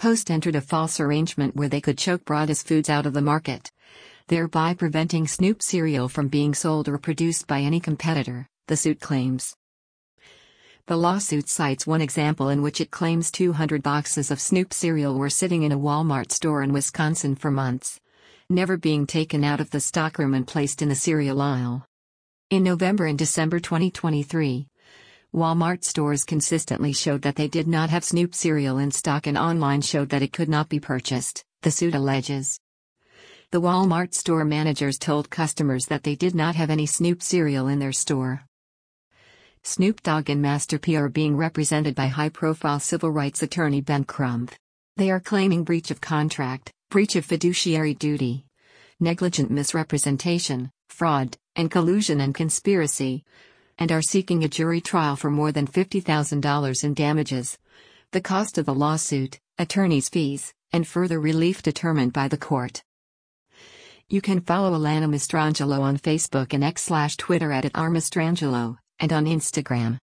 Post entered a false arrangement where they could choke Broadus Foods out of the market, thereby preventing Snoop cereal from being sold or produced by any competitor, the suit claims. The lawsuit cites one example in which it claims 200 boxes of Snoop cereal were sitting in a Walmart store in Wisconsin for months, never being taken out of the stockroom and placed in the cereal aisle. In November and December 2023, Walmart stores consistently showed that they did not have Snoop cereal in stock and online showed that it could not be purchased, the suit alleges. The Walmart store managers told customers that they did not have any Snoop cereal in their store. Snoop Dogg and Master P are being represented by high-profile civil rights attorney Ben Crump. They are claiming breach of contract, breach of fiduciary duty, negligent misrepresentation, fraud, and collusion and conspiracy, and are seeking a jury trial for more than $50,000 in damages, the cost of the lawsuit, attorney's fees, and further relief determined by the court. You can follow Alana Mastrangelo on Facebook and X/Twitter at @rmastrangelo, and on Instagram